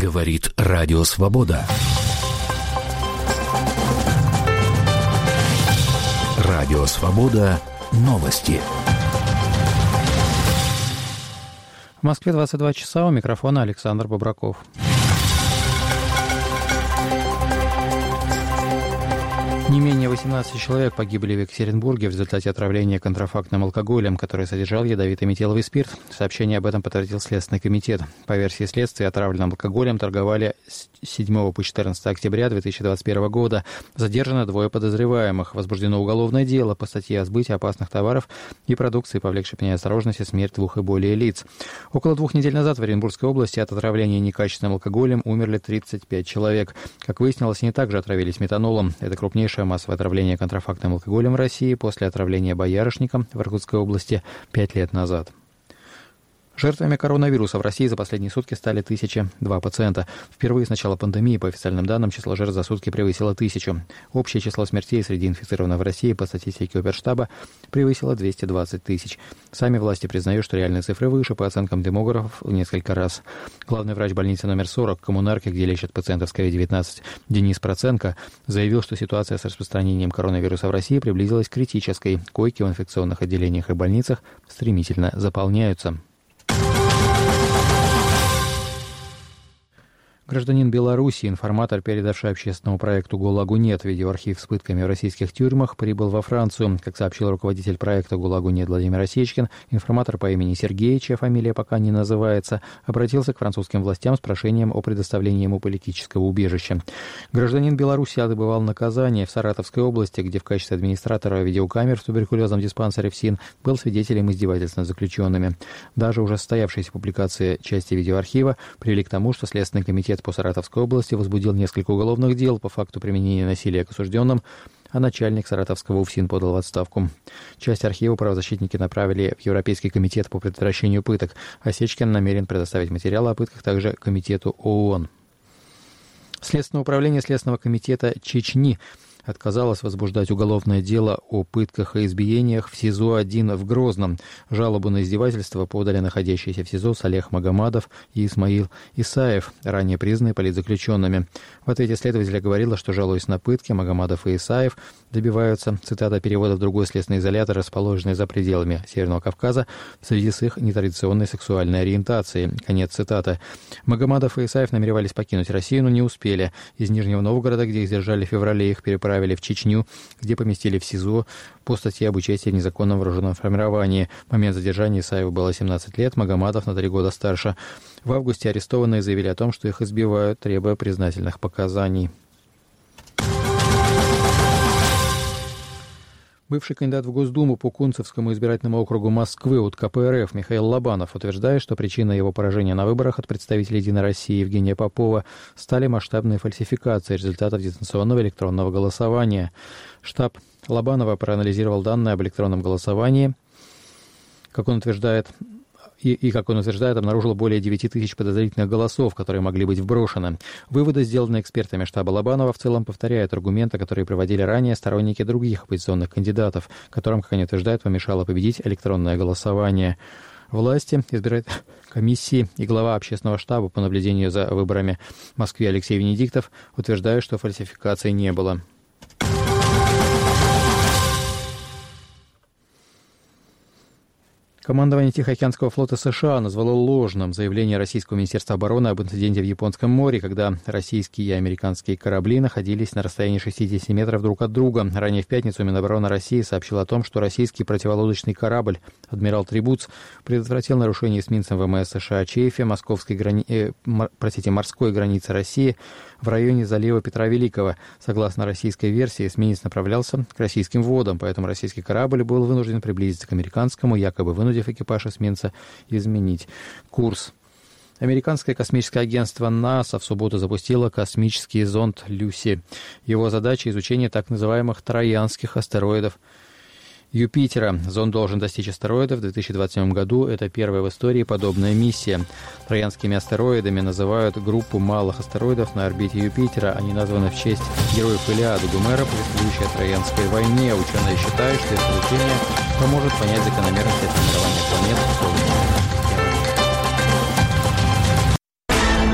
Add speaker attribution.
Speaker 1: Говорит Радио Свобода. Радио Свобода. Новости.
Speaker 2: В Москве 22 часа. У микрофона Александр Бобраков. Не менее 18 человек погибли в Екатеринбурге в результате отравления контрафактным алкоголем, который содержал ядовитый метиловый спирт. Сообщение об этом подтвердил Следственный комитет. По версии следствия, отравленным алкоголем торговали с 7 по 14 октября 2021 года. Задержано 2 подозреваемых. Возбуждено уголовное дело по статье о сбытии опасных товаров и продукции, повлекшей по неосторожности смерть 2 и более лиц. Около 2 недель назад в Оренбургской области от отравления некачественным алкоголем умерли 35 человек. Как выяснилось, они также отравились метанолом. Это крупнейшее массовое отравление контрафактным алкоголем в России после отравления боярышником в Иркутской области 5 лет назад. Жертвами коронавируса в России за последние сутки стали 1002 пациента. Впервые с начала пандемии, по официальным данным, число жертв за сутки превысило 1000. Общее число смертей среди инфицированных в России по статистике Оперштаба превысило 220 тысяч. Сами власти признают, что реальные цифры выше, по оценкам демографов, в несколько раз. Главный врач больницы номер 40 Коммунарки, где лечат пациентов с COVID-19, Денис Проценко, заявил, что ситуация с распространением коронавируса в России приблизилась к критической. Койки в инфекционных отделениях и больницах стремительно заполняются. Гражданин Беларуси, информатор, передавший общественному проекту «ГУЛАГу нет» видеоархив с пытками в российских тюрьмах, прибыл во Францию. Как сообщил руководитель проекта «ГУЛАГу нет» Владимир Осечкин, информатор по имени Сергей, чья фамилия пока не называется, обратился к французским властям с прошением о предоставлении ему политического убежища. Гражданин Беларуси отбывал наказание в Саратовской области, где в качестве администратора видеокамер в туберкулезном диспансере ФСИН был свидетелем издевательств над заключенными. Даже уже состоявшиеся публикации части видеоархива привели к тому, что Следственный комитет по Саратовской области возбудил несколько уголовных дел по факту применения насилия к осужденным, а начальник Саратовского УФСИН подал в отставку. Часть архива правозащитники направили в Европейский комитет по предотвращению пыток. Осечкин намерен предоставить материалы о пытках также Комитету ООН. Следственное управление Следственного комитета Чечни отказалась возбуждать уголовное дело о пытках и избиениях в СИЗО-1 в Грозном. Жалобу на издевательство подали находящиеся в СИЗО Салех Магомадов и Исмаил Исаев, ранее признанные политзаключенными. В ответе следователя говорила, что, жалуясь на пытки, Магомадов и Исаев добиваются, цитата, перевода в другой следственный изолятор, расположенный за пределами Северного Кавказа, в связи с их нетрадиционной сексуальной ориентацией. Конец цитаты. Магомадов и Исаев намеревались покинуть Россию, но не успели. Из Нижнего Новгорода, где их задержали в феврале, их переправили в Чечню, где поместили в СИЗО по статье об участии в незаконном вооруженном формировании. В момент задержания Исаеву было 17 лет, Магомадов на 3 года старше. В августе арестованные заявили о том, что их избивают, требуя признательных показаний. Бывший кандидат в Госдуму по Кунцевскому избирательному округу Москвы от КПРФ Михаил Лобанов утверждает, что причиной его поражения на выборах от представителей «Единой России» Евгения Попова стали масштабные фальсификации результатов дистанционного электронного голосования. Штаб Лобанова проанализировал данные об электронном голосовании, как он утверждает, обнаружил более 9 тысяч подозрительных голосов, которые могли быть вброшены. Выводы, сделанные экспертами штаба Лобанова, в целом повторяют аргументы, которые приводили ранее сторонники других оппозиционных кандидатов, которым, как они утверждают, помешало победить электронное голосование. Власти, избирательной комиссии и глава общественного штаба по наблюдению за выборами в Москве Алексей Венедиктов утверждают, что фальсификаций не было. Командование Тихоокеанского флота США назвало ложным заявление российского Министерства обороны об инциденте в Японском море, когда российские и американские корабли находились на расстоянии 60 метров друг от друга. Ранее в пятницу Минобороны России сообщил о том, что российский противолодочный корабль «Адмирал Трибуц» предотвратил нарушение эсминцем ВМС США Чейфе морской границы России в районе залива Петра Великого. Согласно российской версии, эсминец направлялся к российским водам, поэтому российский корабль был вынужден приблизиться к американскому, якобы вынудив экипаж эсминца изменить курс. Американское космическое агентство НАСА в субботу запустило космический зонд «Люси». Его задача — изучение так называемых троянских астероидов Юпитера. Зонд должен достичь астероидов в 2027 году. Это первая в истории подобная миссия. Троянскими астероидами называют группу малых астероидов на орбите Юпитера. Они названы в честь героев Илиады Гомера, повествующей о Троянской войне. Ученые считают, что это изучение поможет понять закономерности формирования планет в Солнечной системе.